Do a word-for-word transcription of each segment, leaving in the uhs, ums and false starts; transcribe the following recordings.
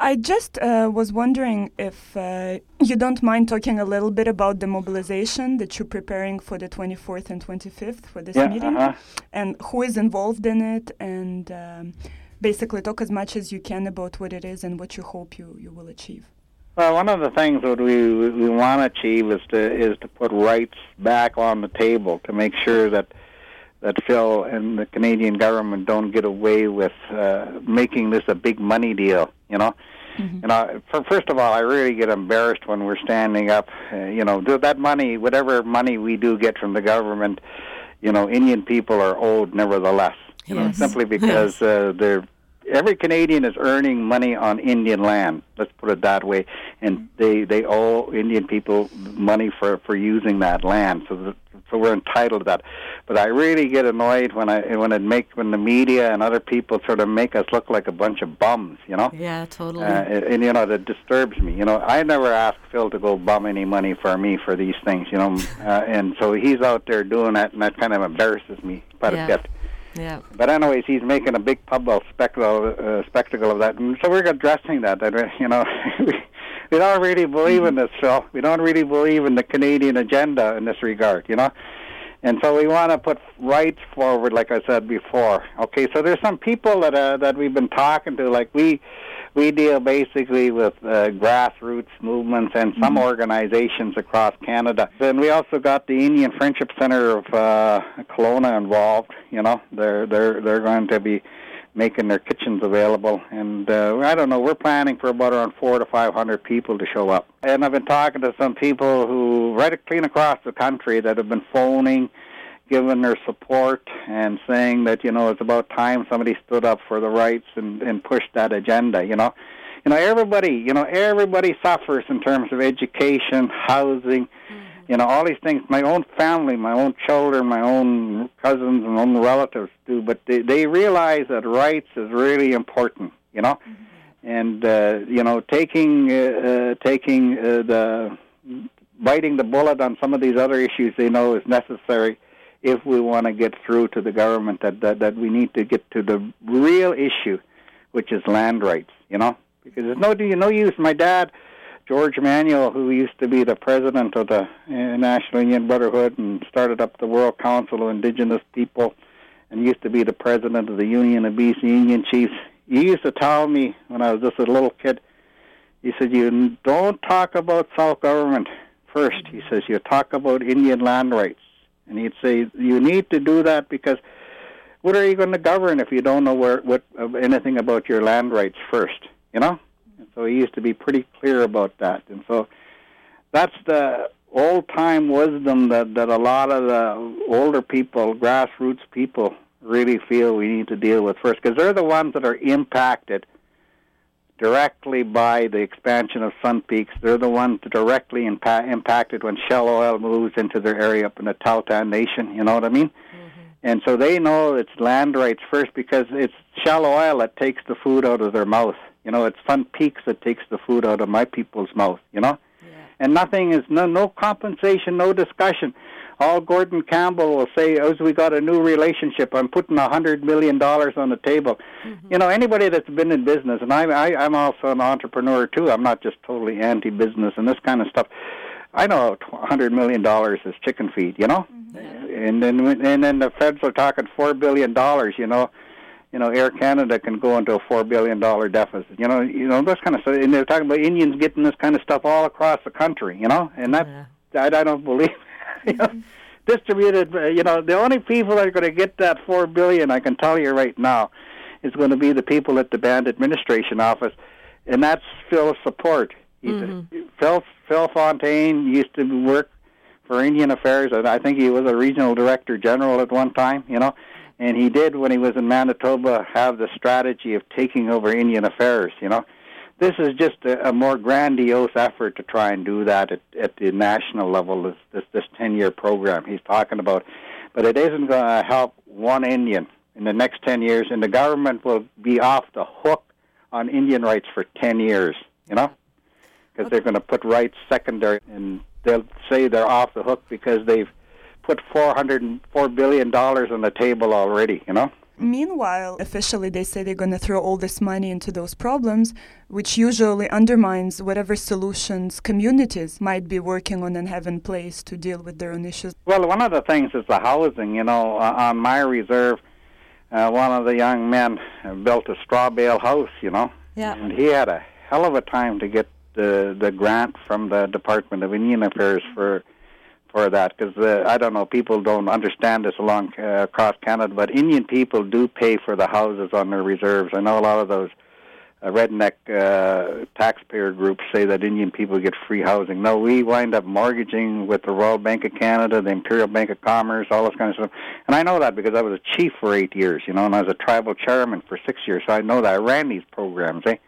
I just uh, was wondering if uh, you don't mind talking a little bit about the mobilization that you're preparing for the twenty-fourth and twenty-fifth for this yeah, meeting, uh-huh. and who is involved in it, and um, basically talk as much as you can about what it is and what you hope you, you will achieve. Well, one of the things that we we want to achieve is to is to put rights back on the table to make sure that that Phil and the Canadian government don't get away with uh, making this a big money deal. You know, mm-hmm. you know. For, first of all, I really get embarrassed when we're standing up. Uh, you know, that money, whatever money we do get from the government, you know, Indian people are owed nevertheless. You yes. know, simply because yes. uh, they're. Every Canadian is earning money on Indian land, let's put it that way, and they, they owe Indian people money for, for using that land, so that, so we're entitled to that. But I really get annoyed when I when it make when the media and other people sort of make us look like a bunch of bums, you know. Yeah, totally. Uh, and, and you know that disturbs me. You know, I never asked Phil to go bum any money for me for these things, you know, uh, and so he's out there doing that, and that kind of embarrasses me quite yeah. a bit. Yeah. But anyways, he's making a big public spectacle, uh, spectacle of that, and so we're addressing that. That you know, we, we don't really believe in this, Phil. We don't really believe in the Canadian agenda in this regard, you know. And so we want to put rights forward, like I said before. Okay, so there's some people that uh, that we've been talking to, like we we deal basically with uh, grassroots movements and some mm-hmm. organizations across Canada. Then we also got the Indian Friendship Center of uh, Kelowna involved. You know, they're they're they're going to be making their kitchens available, and uh, I don't know. We're planning for about around four to five hundred people to show up. And I've been talking to some people who right clean across the country that have been phoning, giving their support and saying that, you know, it's about time somebody stood up for the rights and, and pushed that agenda, you know. You know, everybody, you know, everybody suffers in terms of education, housing, mm-hmm. you know, all these things. My own family, my own children, my own cousins and own relatives do, but they, they realize that rights is really important, you know. Mm-hmm. And, uh, you know, taking, uh, uh, taking uh, the, biting the bullet on some of these other issues they know is necessary if we want to get through to the government that, that, that we need to get to the real issue, which is land rights, you know? Because there's no, no use. My dad, George Manuel, who used to be the president of the uh, National Indian Brotherhood and started up the World Council of Indigenous People and used to be the president of the Union of B C Indian Chiefs, he used to tell me when I was just a little kid, he said, you don't talk about self-government first. He says, you talk about Indian land rights. And he'd say, you need to do that because what are you going to govern if you don't know where what uh, anything about your land rights first, you know? And so he used to be pretty clear about that. And so that's the old-time wisdom that, that a lot of the older people, grassroots people, really feel we need to deal with first, because they're the ones that are impacted directly by the expansion of Sun Peaks. They're the ones directly impa- impacted when Shell Oil moves into their area up in the Tahltan Nation, you know what I mean? Mm-hmm. And so they know it's land rights first because it's Shell Oil that takes the food out of their mouth. You know, it's Sun Peaks that takes the food out of my people's mouth, you know? Yeah. And nothing is, no, no compensation, no discussion. All Gordon Campbell will say, as we got a new relationship, I'm putting one hundred million dollars on the table. Mm-hmm. You know, anybody that's been in business, and I, I, I'm also an entrepreneur, too. I'm not just totally anti-business and this kind of stuff. I know one hundred million dollars is chicken feed, you know? Mm-hmm. And then and then the feds are talking four billion dollars, you know. You know, Air Canada can go into a four billion dollars deficit. You know, you know this kind of stuff. And they're talking about Indians getting this kind of stuff all across the country, you know? And that, yeah. I, I don't believe You know, distributed, uh, you know, the only people that are going to get that four billion dollars, I can tell you right now, is going to be the people at the Band Administration Office, and that's Phil's support. Mm-hmm. Phil, Phil Fontaine used to work for Indian Affairs, and I think he was a regional director general at one time, you know, and he did, when he was in Manitoba, have the strategy of taking over Indian Affairs, you know. This is just a, a more grandiose effort to try and do that at, at the national level, this, this, this ten-year program he's talking about. But it isn't going to help one Indian in the next ten years, and the government will be off the hook on Indian rights for ten years, you know, because okay. they're going to put rights secondary, and they'll say they're off the hook because they've put four hundred four billion dollars on the table already, you know. Meanwhile, officially they say they're going to throw all this money into those problems, which usually undermines whatever solutions communities might be working on and have in place to deal with their own issues. Well, one of the things is the housing. You know, uh, on my reserve, uh, one of the young men uh, built a straw bale house, you know, yeah. and he had a hell of a time to get the, the grant from the Department of Indian Affairs for for that, because uh, I don't know, people don't understand this along uh, across Canada, but Indian people do pay for the houses on their reserves. I know a lot of those uh, redneck uh, taxpayer groups say that Indian people get free housing. No, we wind up mortgaging with the Royal Bank of Canada, the Imperial Bank of Commerce, all this kind of stuff. And I know that because I was a chief for eight years, you know, and I was a tribal chairman for six years, so I know that I ran these programs, eh?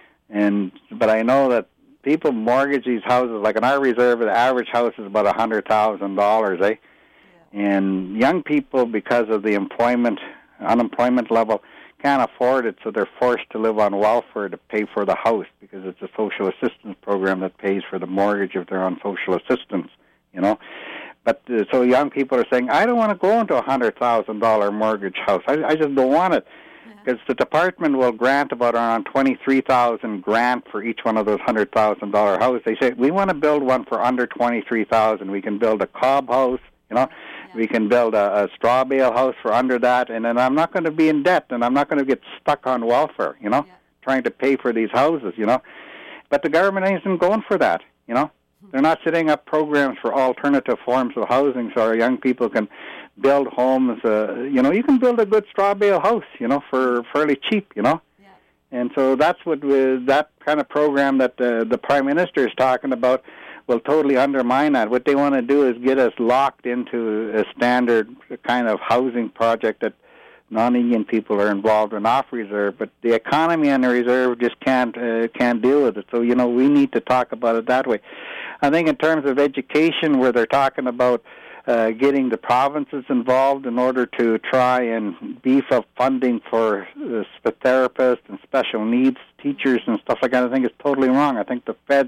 And but I know that people mortgage these houses. Like in our reserve, the average house is about a hundred thousand dollars, eh? Yeah. And young people, because of the employment, unemployment level, can't afford it, so they're forced to live on welfare to pay for the house because it's a social assistance program that pays for the mortgage if they're on social assistance, you know. But uh, so young people are saying, I don't want to go into a hundred thousand dollar mortgage house. I, I just don't want it. Because the department will grant about around twenty-three thousand grant for each one of those one hundred thousand dollar houses. They say, we want to build one for under twenty-three thousand. We can build a cob house, you know. Yeah. We can build a, a straw bale house for under that, and then I'm not going to be in debt, and I'm not going to get stuck on welfare, you know, yeah. trying to pay for these houses, you know. But the government isn't going for that, you know. They're not setting up programs for alternative forms of housing so our young people can build homes. Uh, you know, you can build a good straw bale house, you know, for fairly cheap, you know. Yeah. And so that's what we, that kind of program that uh, the Prime Minister is talking about will totally undermine that. What they want to do is get us locked into a standard kind of housing project that non-Indian people are involved in off reserve, but the economy on the reserve just can't uh, can't deal with it. So, you know, we need to talk about it that way. I think in terms of education, where they're talking about uh, getting the provinces involved in order to try and beef up funding for uh, therapists and special needs teachers and stuff like that, I think it's totally wrong. I think the feds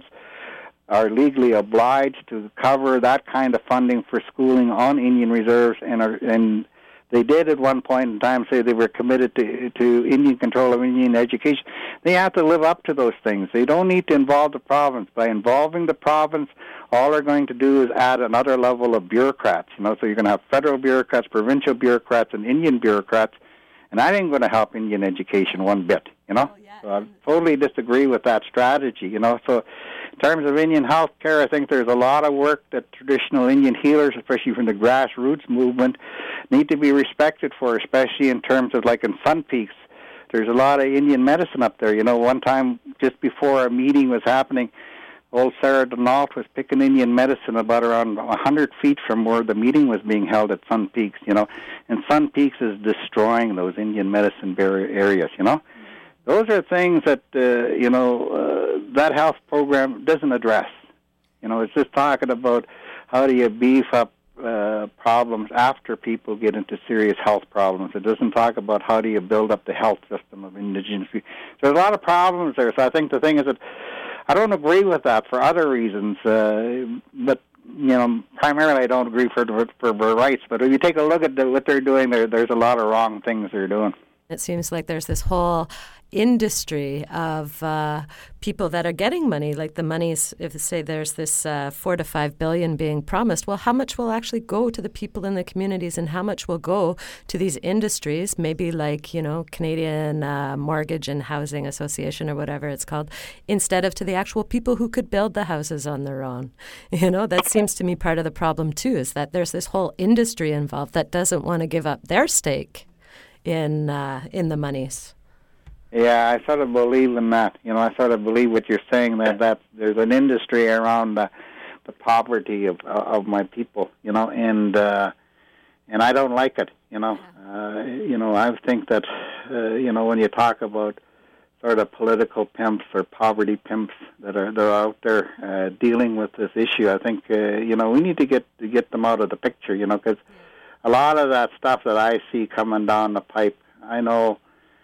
are legally obliged to cover that kind of funding for schooling on Indian reserves, and are, and they did at one point in time say they were committed to, to Indian control of Indian education. They have to live up to those things. They don't need to involve the province. By involving the province, all they're going to do is add another level of bureaucrats. You know, so you're going to have federal bureaucrats, provincial bureaucrats, and Indian bureaucrats, and that ain't going to help Indian education one bit. You know, oh, yeah. So I totally disagree with that strategy. You know, so in terms of Indian health care, I think there's a lot of work that traditional Indian healers, especially from the grassroots movement, need to be respected for, especially in terms of, like, in Sun Peaks. There's a lot of Indian medicine up there. You know, one time, just before a meeting was happening, old Sarah Denault was picking Indian medicine about around one hundred feet from where the meeting was being held at Sun Peaks, you know. And Sun Peaks is destroying those Indian medicine areas, you know. Those are things that, uh, you know, uh, that health program doesn't address. You know, it's just talking about how do you beef up uh, problems after people get into serious health problems. It doesn't talk about how do you build up the health system of Indigenous people. So there's a lot of problems there. So I think the thing is that I don't agree with that for other reasons, uh, but, you know, primarily I don't agree for for, for rights. But if you take a look at the, what they're doing, there, there's a lot of wrong things they're doing. It seems like there's this whole industry of uh, people that are getting money, like the monies, if say there's this uh, four to five billion being promised, well, how much will actually go to the people in the communities and how much will go to these industries, maybe like, you know, Canadian uh, Mortgage and Housing Association or whatever it's called, instead of to the actual people who could build the houses on their own. You know, that seems to me part of the problem too, is that there's this whole industry involved that doesn't want to give up their stake in uh, in the monies. Yeah, I sort of believe in that. You know, I sort of believe what you're saying, that, that there's an industry around the, the poverty of of my people, you know, and uh, and I don't like it, you know. Uh, you know, I think that, uh, you know, when you talk about sort of political pimps or poverty pimps that are they're out there uh, dealing with this issue, I think, uh, you know, we need to get to get them out of the picture, you know, because a lot of that stuff that I see coming down the pipe, I know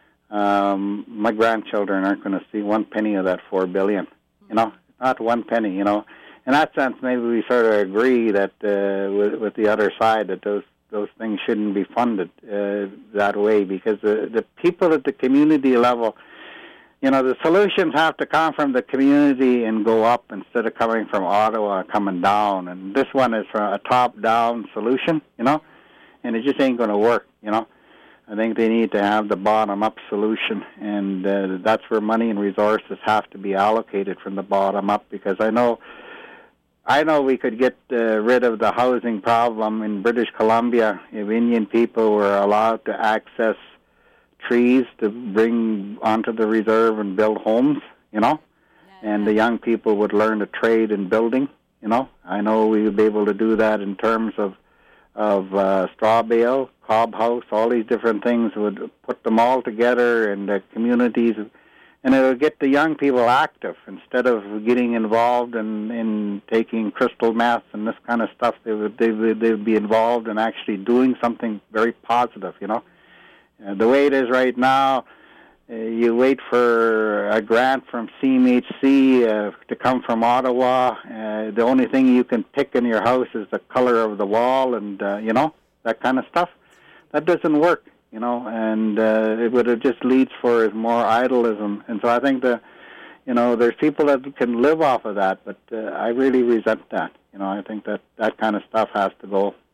um, my grandchildren aren't going to see one penny of that four billion. You know, not one penny. You know, in that sense, maybe we sort of agree that uh, with, with the other side that those those things shouldn't be funded uh, that way, because the, the people at the community level, you know, the solutions have to come from the community and go up instead of coming from Ottawa, coming down. And this one is from a top-down solution, you know, and it just ain't going to work, you know. I think they need to have the bottom-up solution, and uh, that's where money and resources have to be allocated from the bottom up, because I know I know we could get uh, rid of the housing problem in British Columbia if Indian people were allowed to access trees to bring onto the reserve and build homes, you know, yeah, and yeah. the young people would learn a trade in building, you know. I know we would be able to do that in terms of of uh, straw bale, cob house, all these different things, would put them all together in the communities, and it would get the young people active instead of getting involved in, in taking crystal meth and this kind of stuff. They would, they would they would be involved in actually doing something very positive, you know. Uh, the way it is right now, uh, you wait for a grant from C M H C uh, to come from Ottawa. Uh, the only thing you can pick in your house is the color of the wall, and uh, you know, that kind of stuff. That doesn't work, you know, and uh, it would have just leads for is more idolism. And so I think that, you know, there's people that can live off of that, but uh, I really resent that. You know, I think that that kind of stuff has to go.